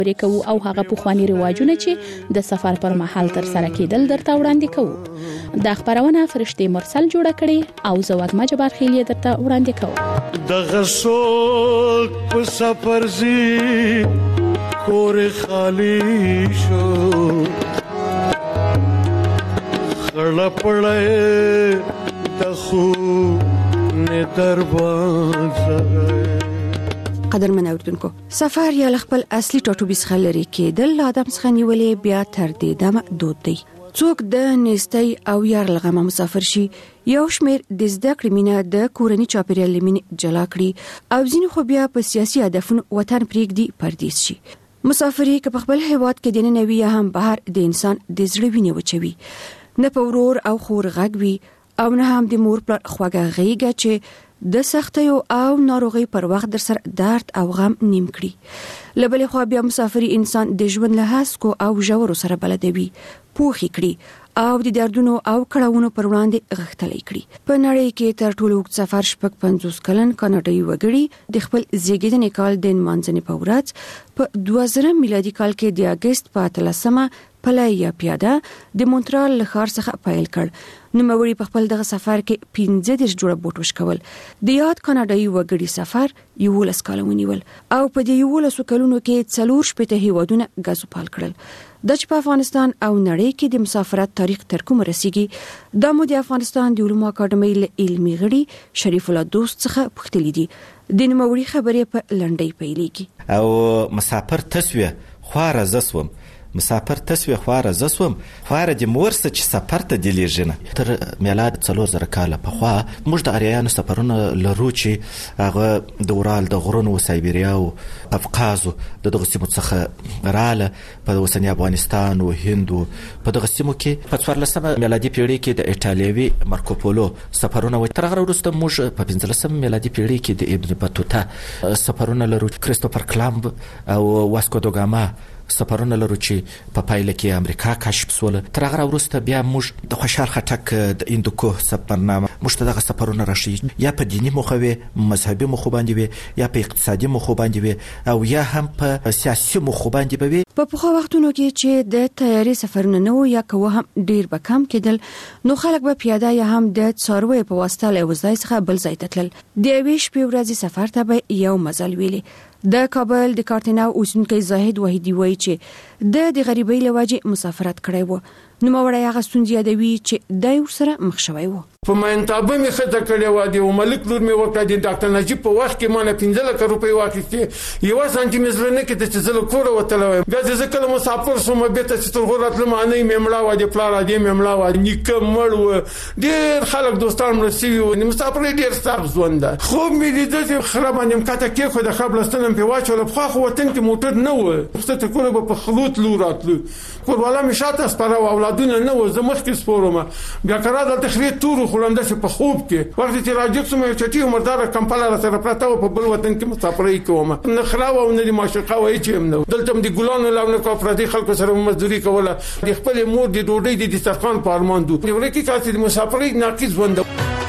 پرې کوو او هغه پخوانی رواجونه چې د سفر پر مهال تر سره کېدل درته وړاندې کوو. دا خبرونه فرشتي مرسل جوړه کړي او زه وګما جبار خیلی درته وړاندې کوم. د غسوک په سفر زی کور خالی شو خړه پړې د خو نه دروازه. قدرمن اوردونکو، سفر یا خپل اصلي ټاټوبیس خلري کېدل آدم څخه نیولې بیا تر دې دمه دود دی. څوک د نيستي او یار لغمه مسافر شي، یو شمیر د زده کړې مینه د کورنۍ چاپیریال لمنې جلا کړي او ځینې خو بیا په سیاسي هدفونو وطن پرېږدي پردیس شي. مسافري که په خپل هیواد کې د ننوي یا هم بهر د انسان د زړه وینې وچوي، نه په ورور او خور غږ وي او نه هم د مور پر خواږه غېږه چې د سختیو او ناروغي پر وخت در سره درد او غم نیم کړي. لبلې خو بیا مسافري انسان د ژوند له هسکو او ژورو سره بلدوي، پوخي کړي او د دردونو او کړهونو پر وړاندې غښتلې کړي. په نړۍ کې تر ټولو اوږد سفر 50 کلن کاناډایي وګړي د خپل زیږیدنې کال د نمانځنې په ورځ په 2000 میلادي کال کې د اگست په 13 پلای یا پیاده د مونټرال له ښار څخه پیل کړ. نوموړي په خپل دغه سفر کې 15 جوړه بوټ وشکول. د یاد کاناډایي وګړي سفر 11 کال ونیول او په دې 11 کلونو کې 4 هیوادونه غزوپال کړل. د په افغانستان او نړۍ کې د مسافرت تاریخ تر کوم رسیږي، د مو د افغانستان د علومو اکاډمۍ له علمي غړي شریف الله دوست څخه پوښتنې دي. د نوموړي خبرې په لنډۍ پیلېږي. او مسافر تسویه خواره زسوم، مسافر تسویه خواره زسوم، خواره د مورسه چې سفر ته دلیږنه. تر میلاد 4000 کال په خوا موږ د اریانو سفرونه لرو چې هغه د ورال د غرونو سایبریا او قفقازو دغه سیمو څخه رااله په اوسنی افغانستان او هند په دغه سیمو کې په 14 میلادي پیړۍ کې د ایټالوي مارکوپولو سفرونه و. تر هغه وروسته موږ په 15 میلادي پیړۍ کې د ابن بطوطه سفرونه لرو، کریستوفر کلمب او واسکو دا ګاما سفرونه لرو چې په پایله کې امریکا کشف شول. تر هغه وروسته بیا موږ د خوشحال خټک د اندوکو سفرنامه موږ ته دغه سفرونه راشي، یا په دینی مخه وي، مذهبي مخه باندې وي، یا په اقتصادي مخه باندې وي، او یا هم په سیاسي مخه باندې وي. په پخوا وختونو کې چې د تیاري سفرونه نه و یا کوه هم ډیر به کم کېدل، نو خلک به پیاده یا هم د څاروي په واسطه له وځای څخه بل ځای ته تلل. د ویش په ورځې سفر ته به یو مزل ویلي. د کابل د کارتناو اوسنکي زاهد وحیدی وایي چې د غریبۍ له وجې مسافرت کړی و. نو مړی هغه ستونزې یادوي چې دای ورسره مخ شوی و. په منتابه می خطه کړی و، د ملک لور می وکړه، د ډاکټر نجیب په وخت کې مانه 15 لک روپۍ واخیستې، یو سانتي متر نه کې چې زله کوړه وتلوي. بیا ځکه له مسافر سوم به ته چې تر غوړت لمانه میمړه و، د پلار دې میمړه و، نیکه مړ و، ډیر خلک دوستان مرسي و، مسافر ډیر سخت ژوند ده. خو می دې چې خراب باندې کته کې خو د خپلستان په واچول په خو وطن کې موټر نه و، څه ته کوله په خلوت لوراتلو کورواله می شاته سپاره اولادونه نه و، زمخ کې سپورم بیا کرا د تخریب تور خلنده په خوب کې وخت چې راځم سم یو چټي عمردار کمپاله را سره پراته په بل وطن کې مسافرۍ کوم، نه خلاو او نه معشوقه وای چې نو دلته د ګلانو لاونه کو پردي خلکو سره مزدوري کوله، د خپل مور د ډوډۍ د دسترخوان په ارمان دو یو لکه کاسې د مسافرۍ ناقص وند.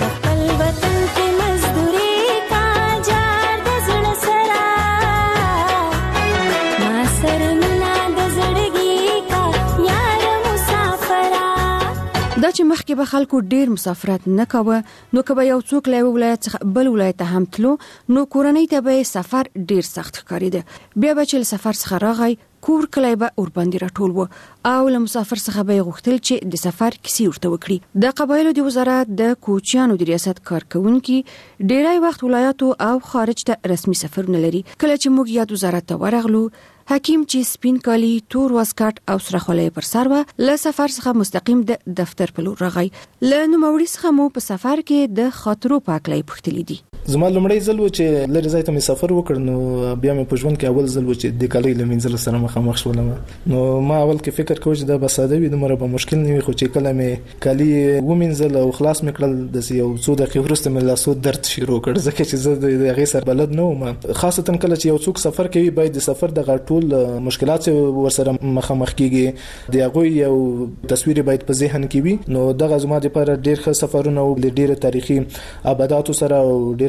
دا چې مخکې به خلکو ډیر مسافرت نه کاوه، نو که به یو څوک له ولایت څخه بل ولایت ته هم تلو، نو کورنۍ ته به سفر ډیر سخت ښکارېده. بیا به چې سفر څخه راغی کور کلی به اورباندې راټول و او له مسافر څخه به غوښتل چې د سفر کیسې ورته وکړي. د قبایلو د وزارت د کوچیانو د ریاست کارکونکي ډیری وخت ولایتو او خارج ته رسمي سفرونه لري. کله چې موږ یاد وزارت ته ورغلو، حکیم چې سپین کالی تور واسکټ او سره خولۍ پر سر و، له سفر څخه مستقیم د دفتر په لور راغی. له نوموړي څخه مو په سفر کې د خاطرو پاکلای پوښتلې دي. زما لومړی ځل و چې لري ځای ته مې سفر وکړ، نو بیا مې په ژوند کې اول ځل و چې د کالۍ له منځل سره مخامخ شولم. نو ما اول کې فکر کوم چې دا به ساده وي، دومره به مشکل نه وي، خو چې کله مې کالي ومنځل او خلاص مې کړل، د یو څو دقیقې وروسته مې لاسو درد شروع کړ، ځکه چې زه د هغې سره بلد نه وم. خاصتا کله چې یو څوک سفر کوي باید د سفر د ټول مشکلات ورسره مخامخ کیږي، د هغوی یو تصویر باید په ذهن کې وي. نو دغه زما لپاره ډېر ښه سفرونه او ډېر تاریخي آباداتو سره او ډېر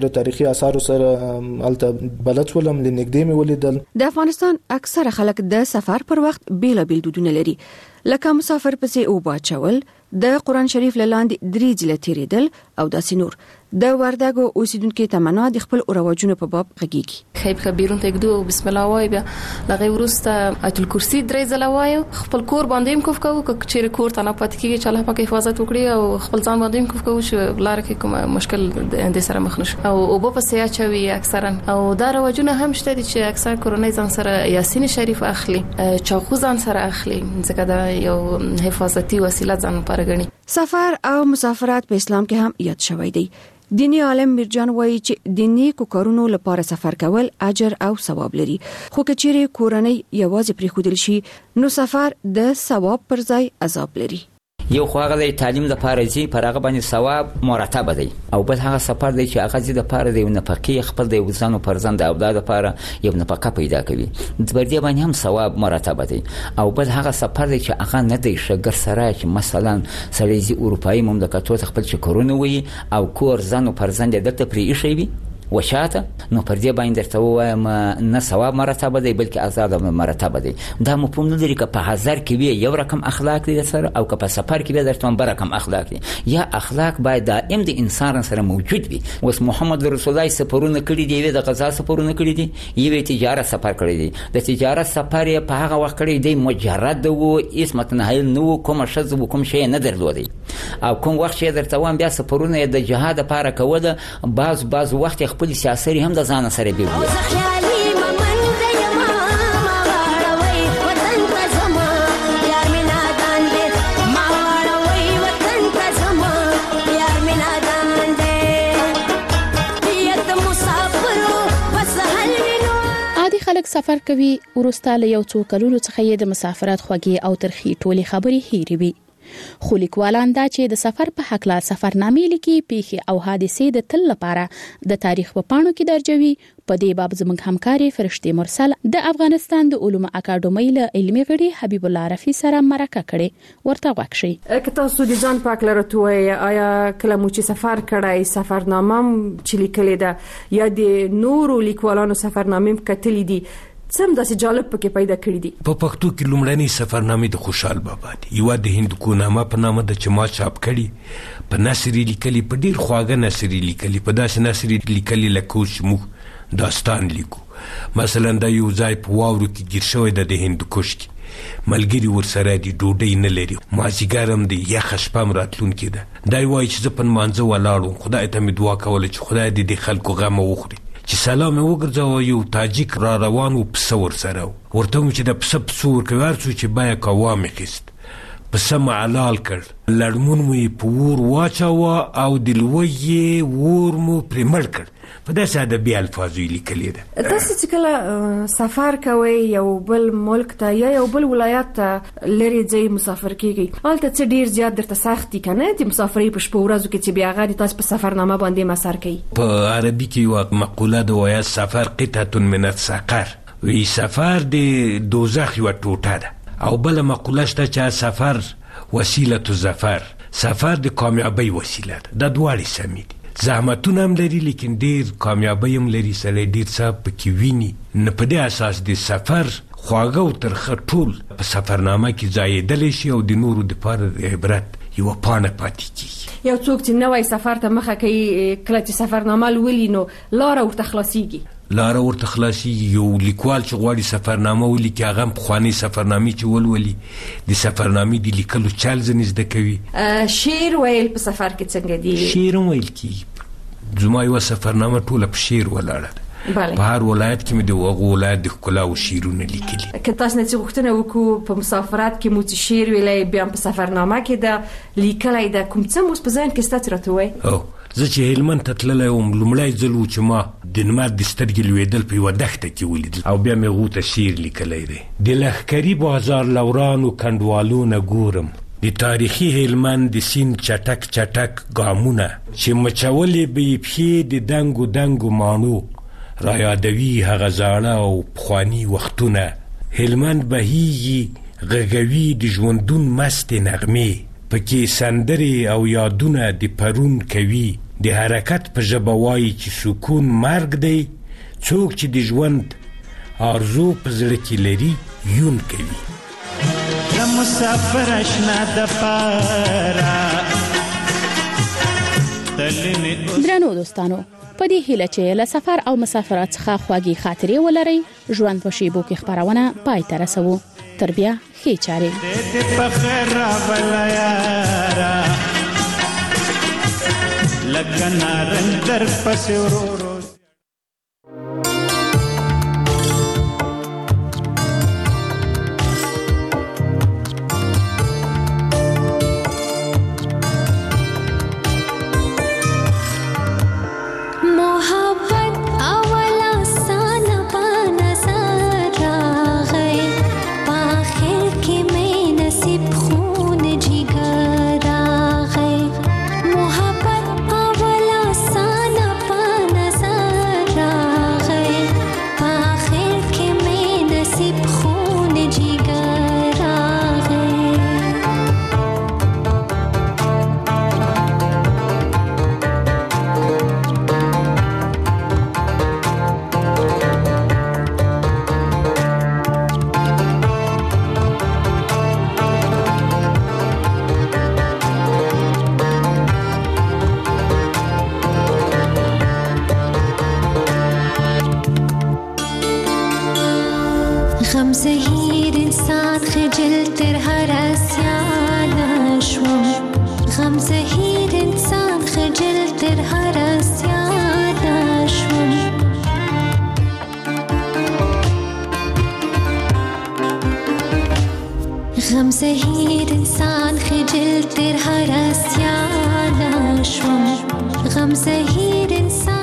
ډېر تاریخي آثار سره الته بلد ولم لنګدې مې ولیدل. د افغانستان اکثره خلک د سفر پر وخت بیلابیل دودونه لري، لکه مسافر پسې اوبه اچول، د قرآن شریف لاندې 3 ځله تیریدل او داسې نور. د وردګو اوسیدونکو تمنا د خپل رواجونو په باب غږیږي. خیب خبيرون ته کېدو بسم الله وای بیا لغه ورسته آیت الکرسی 3 ځله وایو، خپل کور باندې هم کوف کوو چې کور ته نه پات کیږي چې الله پاک حفاظت وکړي او خپل ځان باندې هم کوف کوو چې لار کې کوم مشکل د سره مخ نشو او اوبه پسې اچوي اکثرا. او دا رواجونه هم شته چې اکثر کورنۍ ځان سره یاسین شریف اخلي، چاقو ځان سره اخلي، ځکه دا یو حفاظتي وسیله ځان لپاره ګڼي. سفر او مسافرات په اسلام کې هم یاد شوی دی. دینی عالم میرجان وایي چې د نیکو کارونو لپاره سفر کول اجر او ثواب لري، خو کچېره کورنۍ یوازې پریښودل شي نو سفر د ثواب پر ځای عذاب لري. یو خو هغه د تعلیم د پاره زی پر هغه باندې ثواب مرتب دی، او بل هغه سفر دی چې هغه زی د پاره دی نفقې خپل د وزن او پرزند او د لپاره یو نفقه پیدا کوي، د بردی باندې هم ثواب مرتب دی. او بل هغه سفر دی چې هغه نه دی شګر سره چې مثلا سړي اروپאי مملکتو خپل چې کورونه وي او کور ځن او پرزند دلته پرې شي وي وشاته، نو پر دې باندې درته وایم نه ثواب مرتبه دی بلکې آزاد مرتبه دی. دا مفهوم نه لري چې په هزار کې وي یو رقم اخلاق دی سره او که په سفر کې درته بل رقم اخلاق دی. یا اخلاق باید دائم د انسان سره موجود وي. اوس محمد رسول الله سفرونه کړی دی، د غزا سفرونه کړی دی، یو تجارت سفر کړی دی. د تجارت سفر په هغه وخت کړی دی مجرد وو، اسمت نه هیل نو کوم شذ کوم شی نه درلودي. او کوم وخت چې درته وام بیا سفرونه د جهاد لپاره کوله، بعض وخت خپل سیاسي هم د ځان سره بیوي. خلک سفر کوي ورسته له یو څو کلونو څخه یې د مسافرت خوږی او ترخی ټولي خبري هېري وي. خو لیکوالان دا چې د سفر په حق لا سفرنامې لیکي، پیښې او حادثې د تل لپاره د تاریخ په پاڼو کې درجوي. په دې باب زموږ همکاري فرشتي مرسل د افغانستان د علومو اکاډمۍ له علمي غړي حبیب الله رفیع سره مرکه کړې، ورته وښیي. که تاسو د ځان په اړه راټوي آیا کله مو چې سفر کړای سفرنامه چې لیکلې ده یا د نورو لیکوالانو سفرنامې کتلې دي سم داسې جالب پکې پیدا کړی دي؟ په پښتو کې لومړنی سفرنامې د خوشحال بابا دی، یو د هندکو نامه په نامه د چما چاپ کړي، په نثري لیکلي، په ډیر خواږه نثري لیکلي، په داسې نثري لیکلي لکه چې موږ داستان لیکو. مثلا دا یو ځای په واورو کې ګیر شوی د هندوکش کې، ملګری ورسره دی، ډوډۍ نه لري، مازیګر هم دی، یخه شپه هم راتلونکې ده. دا وایي چې زه په لمانځه ولاړم، خدای ته مې دعا کوله چې خدای دې د خلکو غم وخوري. چې سلام وګرځاوه، یو تاجیک را روان و، پسه ورسره ورته و چې د پسه پسو ورکوي، هر څو چې بیه کوه مې خیست، پسه مې حلال کړ، لړمون مې په اور واچاوه او د لوی یې اور مو پرې مړ کړ. په داسې ادبي الفاظو یې لیکلې ده. تاسو چې کله سفر کوئ یو بل ملک ته یا یو بل ولایت ته لري ځای مسافر کیږئ، هلته څه ډیر زیات درته سخت دي که نه د مسافرۍ په شپو ورځو کې چې بیا هغه تاسو په سفرنامه باندې مسار کوي؟ په عربي کې یو مقوله ده وایي سفر قطعة من السقر، وی سفر د دوزخ یوه ټوټه ده. او بله مقوله شته چې سفر وسیله الظفر، سفر د کامیابۍ وسیله ده. دا دواړې سمې دي، زحمتونه هم لري لیکن ډیر کامیابی هم لري، سړی ډیر څه پکې ویني. نه په دې اساس د سفر خواږه او ترخه ټول په سفرنامه کې ځایېدلی شي او د نورو دپاره د عبرت یوه پاڼه پاتې کېږي. یو څوک چې نوی سفر ته مخه کوي کله چې سفرنامه لولي نو لاره ورته خلاصېږي. لاره ورته خلاصېږي. یو لیکوال چې غواړي سفرنامه ولیکي هغه هم پخوانۍ سفرنامې چې ولولي د سفرنامې د لیکلو چل ځینې زده کوي. شعر ویل په سفر کې څنګه دي؟ شعر هم ویل کېږي. زما یوه سفرنامه ټوله په شعر ولاړه ده. په هر ولایت کې مې د هغو ولایت د ښکلا او شعرونه لیکلي. که تاسو نه څه غوښتنه وکړو په مسافرت کې مو څه شعر ویلی بیا په سفرنامه کې ده لیکلی ده، کوم څه مو په ذهن کې ستا چې راته ووایي؟ زه چې هلمند ته تللی وم لومړی ځل و چې ما د لمر د سترګې لوېدل په یوه دښته کې ولیدل او بیا مې هغو ته شعر لیکلی دی. د لښکري بازار لورانو کنډوالونه ګورم، د تاریخي هلمند د سیند چټک چټک ګامونه چې مچولې به یې پښې د دنګو دنګو ماڼو را یادوي هغه زاړه او پخواني وختونه. هلمند بهیږي غږوي د ژوندون مستې نغمې، پکې سندرې او یادونه د پرون کوي. د حرکت په ژبه وایي چې سکون مرګ دی، څوک چې د ژوند آرزو په زړه کې لري یون کوي. مسافر اشنا د پارا درنو دوستانو، په دې هیله چې له سفر او مسافرت څخه خواږی خاطرې ولرئ، ژوند په شیبو کې خبرونه پای ته رسوو. تر بیا ښې چارې. دې په خیر راغلی یاره لکه نارنج در پسې ورو غمزهیر انسان خجل تر هر اسیانه شوم، غمزهیر انسان خجل تر هر اسیانه شوم. غمزهیر انسان خجل تر هر اسیانه شوم، غمزهیر انسان